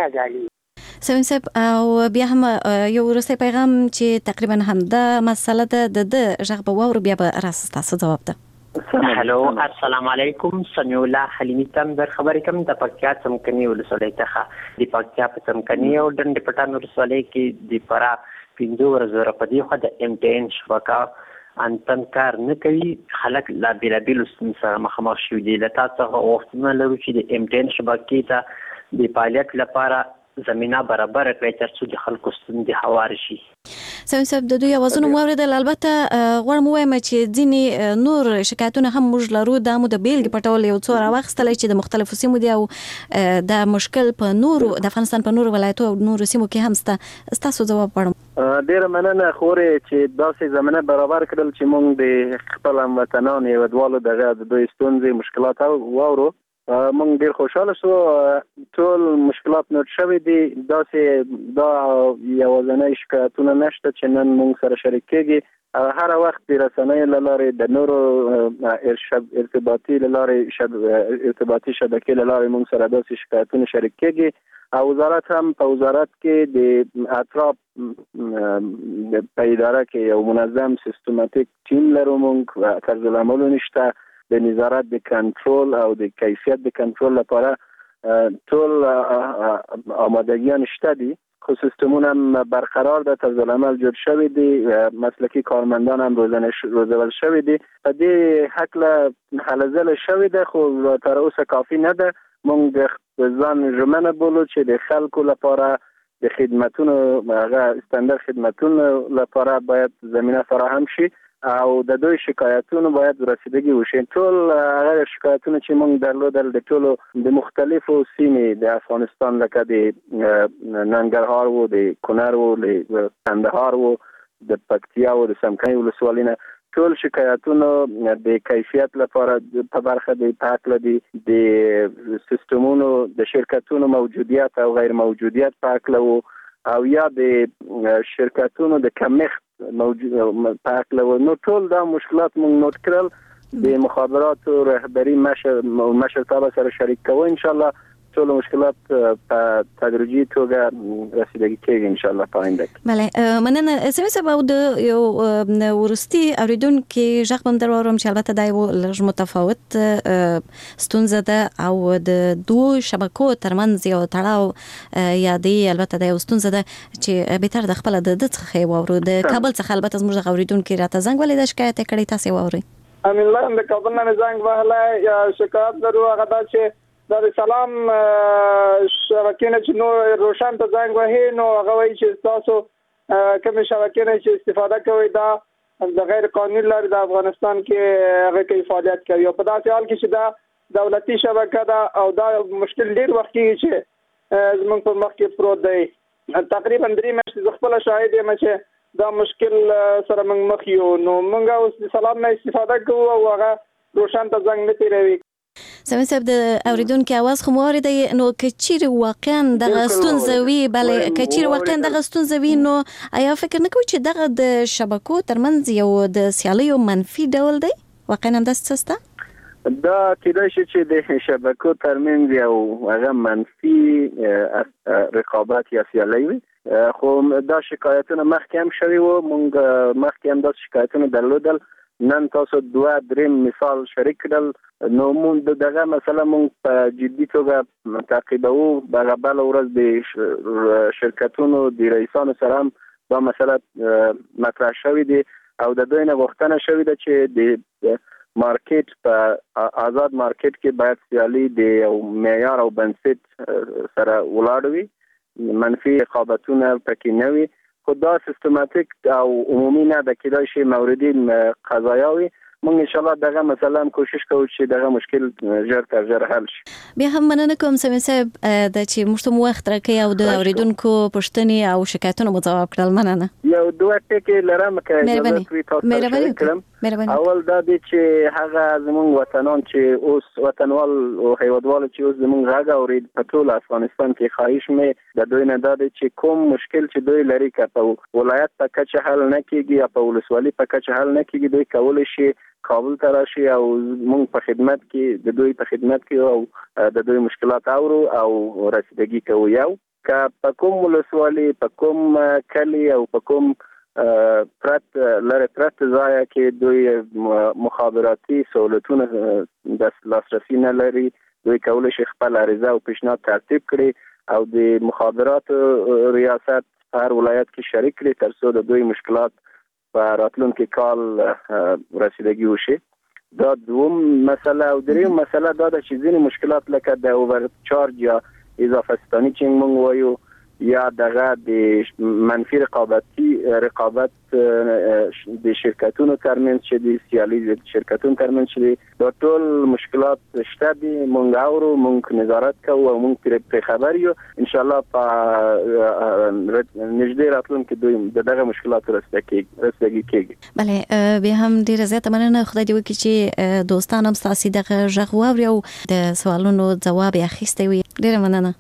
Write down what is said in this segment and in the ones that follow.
ازالي. سمین صاحب او بیا هم یو وروستی پیغام چې تقریبا همدا مسله ده د غږ به واورو بیا به راست تاسو جواب ده. هلو السلام علیکم، سمیع الله حلیمی تم در خبرې کوم د پکتیا څمکني ولسوالۍ څخه. د پکتیا په څمکني او ډنډ پټان ولسوالۍ کې د فرا 15 ورځې په دې خو د MTN شبکه انتن کار نه کوي. خلک لا بیلابیل ستونزو سره مخامخ شوي دي. له تاسو څخه غوښتنه لرو چې د MTN شبکې ته د فعالیت لپاره زمینه برابر کړئ ترڅو د خلکو ستونزې هوار شي. سمین صاحب د دوی اوازونه مو اوریدل. البته غواړم ووایم چې ځینې نور شکایتونه هم موږ لرو. دا مو د بیلګې په ډول یو څو راواخیستلی چې د مختلفو سیمو دي او دا مشکل په نورو د افغانستان په نورو ولایتو او نورو سیمو کې هم سته. ستاسو ځواب غواړم. ډیره مننه خورې چې داسې زمینه برابر کړل چې موږ د خپل هموطنانو هیوادوالو دغه د دوی ستونزې مشکلات واورو. موږ ډیر خوشاله شو. ټول مشکلات نوٹ شوي دي. داسې دا یوازینی شکایتونه نشته چې نن موږ سره شریک کېږي. هر وخت د رسنیو له لارې د نورو ارتباطي شبکې له لارې موږ سره داسې شکایتونه شریک کېږي. او وزارت هم په وزارت کې د اطراف په اداره کې یو منظم سیستماتیک ټیم لرو. موږ طرز العمل نشته د نظارت د کنټرول او د کیفیت د کنټرول لپاره ټول آمادگیان شته دي. خو سیستمونه هم برقرار ده، طرز العمل جوړ شوی دی، مسلکی کارمندان هم روزول شوی دي. په دې حق هله ځله شوی ده خو تر اوسه کافی نه ده. موږ ځان ژمنه بولو چې د خلکو لپاره د خدماتونو هغه استاندار خدماتونو لپاره باید زمینه فراهم شي او د دوی شکایتونو باید رسیدگی وشي. ټول هغه شکایتونه چې موږ درلودل د ټولو د مختلفو سیمې د افغانستان لکه د ننګرهار و، د کونړ و، د کندهار و، د پکتیا و، د څمکني ولسوالۍ نه ټول شکایتونو د کیفیت لپاره په برخه د پاکله د سیستمونو د شرکتونو موجودیت او غیر موجودیت پاکله او یا د شرکتونو د کمښت پاکله. نو ټول دا مشکلات موږ نوٹ کړل. د مخابراتو رهبری مشرتابه سره شریک کوو. ان شاء الله ټول مشکلات په تدریجي توګه رسیدگی کوي ان شاء الله په آینده کې. بله مننه. سمې صاحب د یو ورستي اوریدونکو ژغ بم درورم چې البته دا یو لږ متفاوت ستونزه ده او د دوه شبکو ترمنځ یو تړاو یا دی. البته دا یو ستونزه ده چې به تر د خپل د څخه وورو د کابل څخه البته زموږ د اوریدونکو راته زنګ ولې د شکایت کړي تاسو ووري. امین الله د کابل نه زنګ وهله یا شکایت لرو هغه دا چې د سلام شبکې نه چې نو روشن ته زنګ وهي نو هغه وایي چې تاسو کوم شبکې نه چې استفاده کوي دا د غیر قانوني لارې د افغانستان کې هغه کوي فعالیت کوي. او په داسې حال کې چې دا دولتي شبکه ده او دا مشکل ډیر وخت کېږي چې زموږ په مخ کې پروت دی. تقریبا 3 میاشتې خپل شاهد یم چې دا مشکل سره موږ مخ یو. نو موږ اوس د سلام نه استفاده کوو او هغه روشن ته زنګ نه تیروي. سمې صاحب د اوریدونکو आवाज خو مورید نو کچیر واقعا دغه ستونزوي بلې کچیر واقعا دغه ستونزوي نو آیا فکر نه کوي چې دغه د شبکو ترمنځ یو د سیالیو منفي ډول دی؟ واقعا هم داسې څه شته؟ دا کېدای شي چې د شبکو ترمنځ یو هغه منفي رقابت یا سیالي وي. خو دا شکایتونه مخکې هم شوي وو. موږ مخکې هم دا شکایتونه درلودل. نن تاسو 2-3 مثال شریک کړل. نو موږ دغه مسله موږ په جدي توګه تعقیبوو. هغه بل ورځ د شرکتونو د رئیسانو سره هم دا مسله مطرح شوې دي او د دوی نه غوښتنه شوې ده چې د مارکیټ په آزاد مارکیټ کې باید سیالي د یو معیار او بنسټ سره ولاړ وي. منفي رقابتونه پکې نه وي. خو دا سیستماتیک او عمومي نه ده. کېدای شي موردین قضایا وي. موږ ان شاء الله دغه مثلا کوشش کوو چې دغه مشکل ژر تر ژره حل شي. بیا هم مننه کوم سمې صاحب د چې موږ ته وخت راکړی او د اوریدونکو پوښتنې او شکایتونو مو ځواب کړل. مننه. یو دوه ټکي لرم که مهرباني. اول دا دی چې هغه زموږ وطنان چې اوس وطنوال او هیوادوال چې اوس زموږ غږ اورید په ټول افغانستان کې خواهش مې د دوی نه دا دی چې کوم مشکل چې دوی لري که په ولایت په کچه حل نه کیږي یا په ولسوالۍ په کچه حل نه کیږي دوی کولی شي کابل ته راشي او موږ په خدمت کې د دوی په خدمت کې او د دوی مشکلات اورو او رسیدگی کوو. یو که په کوم ولسوالي په کوم کلی او په کوم پرت ځای کې دوی مخابراتي سہولتونه د لاسرسي نه لري، دوی کولی شي خپل عریضه او پیشنهاد ترتیب کړي او د مخابراتو ریاست په هر ولایت کې شریک کړي تر څو د دوی مشکلات په راتلونکي کال رسیدګي وشي. دا دوم مسله. او دریم مسله دا ده چې ځینې مشکلات لکه د اوور چارج یا اضافه ستاني چې موږ وایو یا دغه د منفي رقابت د شرکتونو ترمنځ چې د سیالي د شرکتونو ترمنځ چې دا ټول مشکلات شته دي، موږ اورو، موږ نظارت کوو او موږ پرې خبر یو. ان شاء الله په نږدې راتلونکي دوی دغه مشکلات رسیدګي کیږي. بله، بیا هم ډیره زیاته مننه. خدای دې وکړي چې دوستان هم ستاسو دغه غږ واوري او د سوالونو ځواب یې اخیستی وي. ډیره مننه.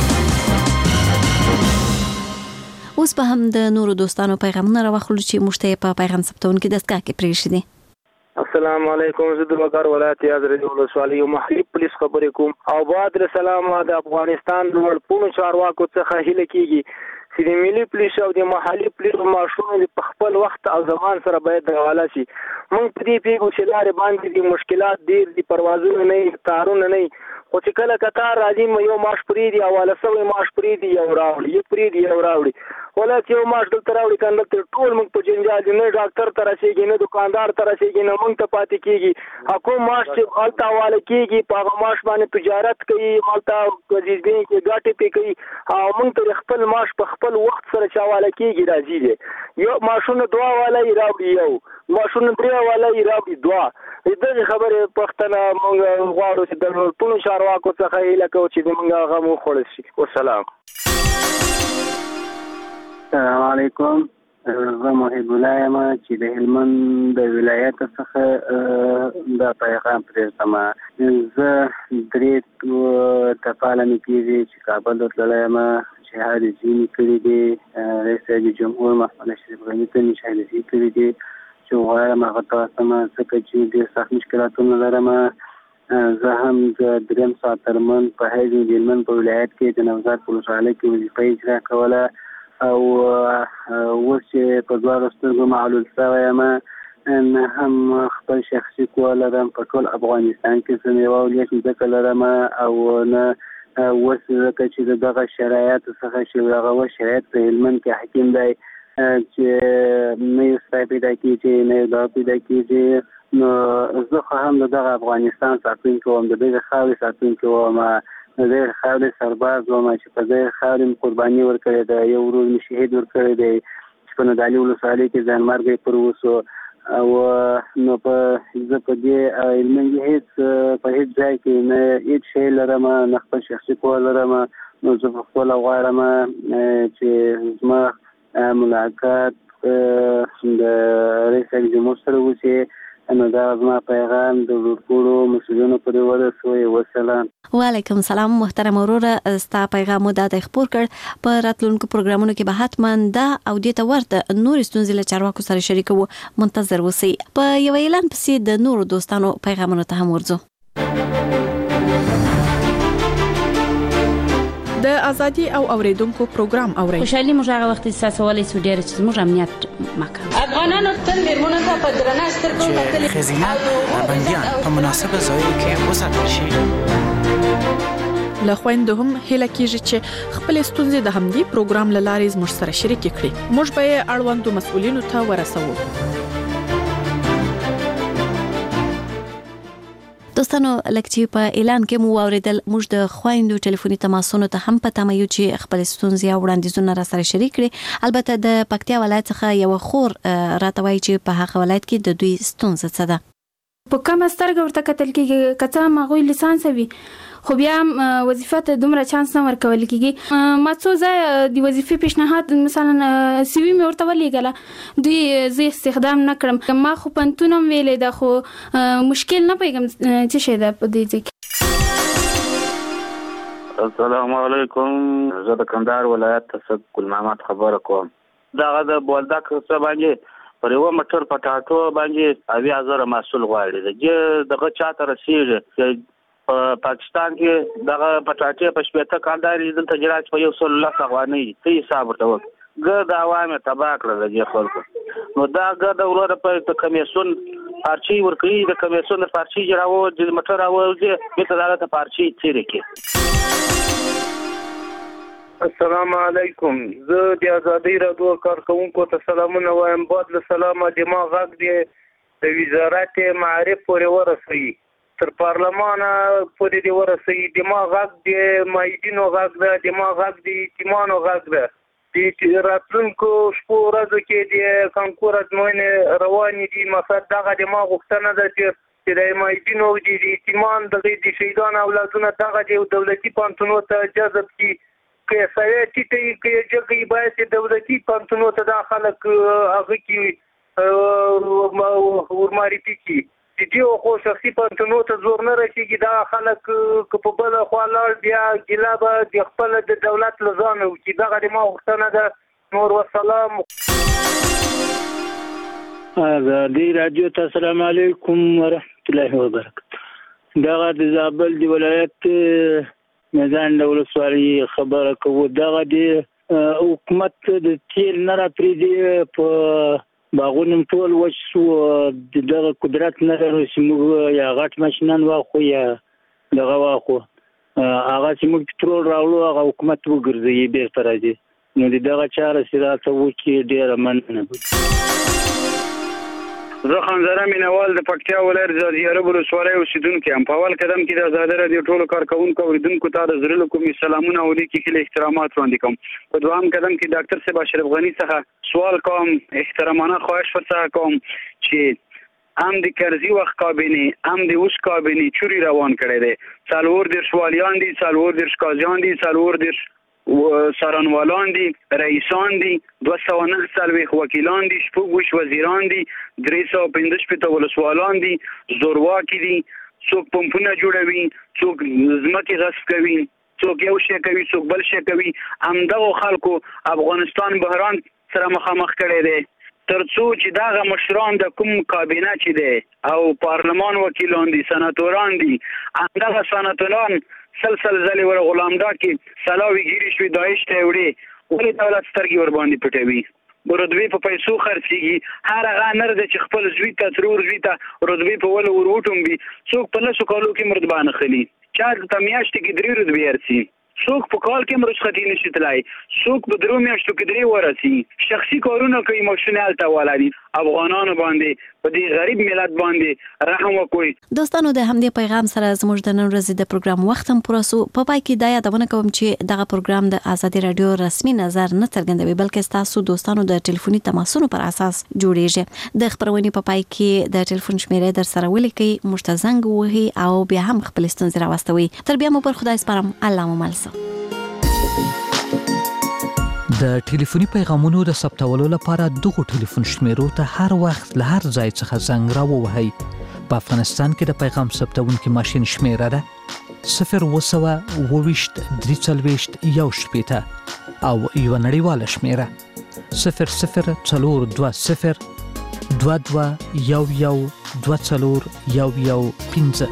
اوس به هم د نورو دوستانو پیغامونه راوخلو چې موږ ته په پیغام ثبتونکي دستګاه کې پرېښي دي. السلام علیکم، زه د وقار ولایت یازرې ولسوالۍ محلي پولیس خبرې کوم. او بعد السلام د افغانستان د ورپونو چارواکو څخه هیله کیږي چې د ملي پولیس او د محلي پولیس ماشومان په خپل وخت او زمان سره باید حواله شي. موږ په دې پیګو چې لارې باندې د مشکلات ډېر دي، پروازونه نه، تارونه نه، خو چې کله قطار راځي یو ماش پرې دی حواله سوی ماش پرې دی یو راوړي، یو پرې دی یو راوړي، ولکه یو ماش دلته راوړي کنه دلته ټول موږ په جنجال دي، نه ډاکټر ته رسېږي، نه دکاندار ته رسېږي، نه موږ ته پاتې کېږي. حکومت ماش چې هلته حواله کېږي په هغه ماش باندې تجارت کوي، هلته عزیزګۍ کې ګاټې پې کوي او موږ ته خپل ماش په خپل وخت سره چې حواله کېږي راځي دی. یو ماشونه دوه والا یې راوړي، یو ماشونه درې والا یې راوړي دوه. دغه خبرې پښتنه موږ غواړو چې د ټولو چارواکو څخه هیله کوو چې موږ هغه مو خوړل شي. والسلام. السلام علیکم، زه محب الله یم چې د هلمند د ولایت څخه دا پیغام پرېږدم. زه درې تفاله مې کېږي چې کابل ته تللی یم، شهادت ځینې کړي دي، رئیس جمهور محمد اشرف غني ته مې شهادتي کړي دي چې غواړم هغه ته واستم ځکه چې ډېر سخت مشکلاتونه لرم. زه هم د درېیم ساعت ترمن په حیض د هلمند په ولایت کې د نوزاد په ولسوالۍ کې وظیفه اجرا کوله او اوس چې په دواړو سترګو معلول شوی یم، نه هم خپل شخصي قوه لرم په ټول افغانستان کې څه میوه او لیک ځکه لرم او نه اوس ځکه چې د دغه شرایطو څخه چې هغه شرایط په هلمند کې حاکم دی چې نه یو سړی پیدا کېږي نه یو دوا پیدا کېږي. نو زه خو هم د دغه افغانستان ساتونکی وم، د دغه خاورې ساتونکی وم، د دغه خاورې سرباز وم چې په دغه خاورې مې قرباني ورکړې ده، یو ورور مې شهید ورکړی دی چې په نادعلي ولسوالۍ کې ځانمرګی پر وسو. او نو زه په دې هلمند هېڅ په هېڅ ځای کې نه هېڅ شی لرم، نه خپل شخصي قوه لرم. نو زه په خپله غواړم چې زما ملاقات د رئیس جمهور سره وشي. نو دا زما پیغام د ټولو مسؤلینو پورې ورسوي. والسلام. وعلیکم السلام محترم وروره، ستا پیغام مو دا خپور کړ. په راتلونکو پروګرامونو کې به حتما دا او دې ته ورته نور ستونزې له چارواکو سره شریکوو، منتظر اوسئ. په یو اعلان پسې د نورو دوستانو پیغامونو ته هم ورځو. د ازادي او اوریدونکو پروګرام اورئ. خوشحالي موږ هغه وخت احساسولای سو ډیر چې موږ امنیت مکان افغانانو تل میرمنو ته په درنه سترګو کتل، خزینه بندیان په مناسبه ځایو کې وساتل شي. له خویندو هم هیله کیږي چې خپل ستونزې د همدې پروګرام له لارې زموږ سره شریک کړي. موږ به یې اړوندو مسؤلینو ته ورسوو. دوستانو، لکه چې په اعلان کې مو واوریدل، موږ د خویندو ټلیفوني تماسونو ته هم په تمه یو چې خپل ستونزې او وړاندیزونه را سره شریک کړي. البته د پکتیا ولایت څخه یو خور راته وایي چې په هغه ولایت کې د دوی ستونزه څه ده. په کومه سترګه ورته کتل کېږي، که څه هم هغوی لیسانس وي خو بیا وظیفه ته دومره چانس نه ورکول کېږي. ما څو ځایه د وظیفې پیشنهاد مثلا سی وي مې ورته ولیږله، دوی زه استخدام نه کړم. ما خو پوهنتون هم ویلی ده خو مشکل نه پوهېږم څه شی ده په دې ځای کې. السلام علیکم، زه د کندهار ولایت څخه ګل محمد خبره کوم. دغه د بولدک څه باندې پر یو مټر پټاټو باندې 80,000 محصول غواړي. دغه چاته رسیږي په پاکستان کې دغه پټاټې په شپېته کانداري دلته جراج په 100 افغانۍ ته حساب ورته ګرد عوامه تبا کړل د خلکو نو دا ګرد وروره په کمیسون پارچی ورکړي د کمیسون پارچی جوړاو د موټر راوځي په عدالت پارچی تیرې کې السلام علیکم زه د ازادي رادیو کارکونکو ته سلامونه وایم بعد له سلامه دماغ غږ دی د وزارت معارف پورې ورسوي تر پارلمان پورې دی ورسوي دماغ غږ دی مایدینو غږ دی دماغ غږ دی تیمانو غږ دی د راتلونکو شپو ورځو کې د کانکور ازموینې روانې دي مقصد دغه دماغ غوښتنه ده چې د مایدینو د تیمان د شهیدانو اولادونه دغه د دولتي پانتونو ته جذب کړي که سوي ټیټي کې جګي باید دولتي پانتونو ته دا خلک هغه کې ورماري کی چې خو شخصي پانتونو ته زور نه رسیږي دا خلک په بل خوا لاړ بیا ګیلا به د خپل د دولت لزانه چې دغه د ما غوښتنه ده نور والسلام ازادي رادیو ته السلام علیکم ورحمت الله وبرکاته دغه د زابل دی ولایت میدان د ولسوالۍ خبره کوو دغه د حکومت د تیر نه راپریدي په باغونم ټول وچ شو دغه قدرت نه لري چې موږ یا غټ ماشینان واخو یا دغه واخو هغه چې موږ پټرول راوړو هغه حکومت وګرځي بیرته راځي نو دغه چاره سراته وکي ډیره مننه زه خانزره مینوال د پکتیا ولایت زیارب ولسوالۍ اوسیدونکی یم په اول قدم کې د ازادي رادیو ټولو کارکونکو اوریدونکو ته د زړه له کومې سلامونه او لیکي خل احترامات وړاندې کوم په دوام قدم کې ډاکټر صاحب اشرف غنی څخه سوال کوم احترامانه خواهش ورڅخه کوم چې ام د کرزي وخت کابینه ام د اوس کابینه چوري روان کړي دي څلور د شوالیان دي څلور د شکازیان دي څلور د سارنوالان دي رئیسان دي 209 وکیلان دي شپږ وزیران دي 315 ولسوالان دي زورواکي دي څوک پمپونه جوړوي څوک ځمکې غصب کوي څوک یو شی کوي څوک بل شی کوي همدغه خلکو افغانستان بحران سره مخامخ کړي دي ترڅو چې داغه مشران د کوم کابینه چې دي او پارلمان وکیلان دي سناتوران دي همدغه سناتوران سلسل زلی ور غلامدا کې سلاوي ګيري شوی داعش ته وړي ولې دولت سترګي ور باندې پټوي ورودوی په پیسو خرڅيږي هر هغه نر د خپل زوی ته ترور زوی ته ورودوی په ول وروټوم بي څوک په لاسو کالو کې مردبانه خلی چا د میاشتې کې درې رودوی ارسي څوک په کال کې مرشختی نشي تلای څوک په درو میاشتو کې درې ورسي شخصي کارونه کوي ماشینال ته ولادي افغانانو باندې په دې غریب ملت باندې رحم وکوي دوستانو د همدې پیغام سره زموږ د نن ورځې د پروګرام وخت هم پوره سو په پای کې دا یادونه کوم چې دغه پروګرام د ازادي رادیو رسمي نظر نه څرګندوي بلکې تاسو دوستانو د ټلیفوني تماسونو پر اساس جوړیږي د خبرونې په پای کې د ټلیفون شمیرې در سره ولیکي مشتزنګ وهي او بیا هم خپل ستونزې راوستوي تر بیا مو پر خدای سپارم الله مو ملسه د ټلیفوني پیغامونو د ثبتولو لپاره دغه ټلیفون شمیرو ته هر وخت له هر ځای څخه زنګ راووهئ په افغانستان کې د پیغام ثبتونکي ماشين شمیره ده 022-340-1 او یو نړیواله شمیره 002022112415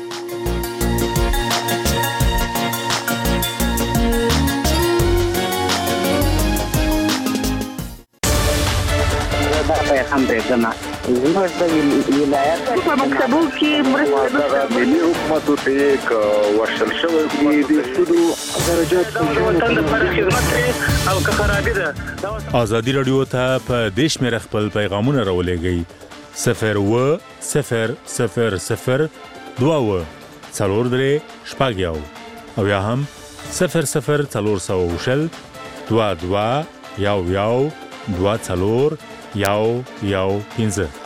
هم درېدنه زموږ د ولایت په مکتبو کې مرسته ملي حکومت ته یک ورشل شوی د سودو درجات وطن لپاره خدمت او که خرابې ده ازادي رادیو ته په دیش مې خپل پیغامونه راولېږئ 0100022 او یا هم 00422 22 15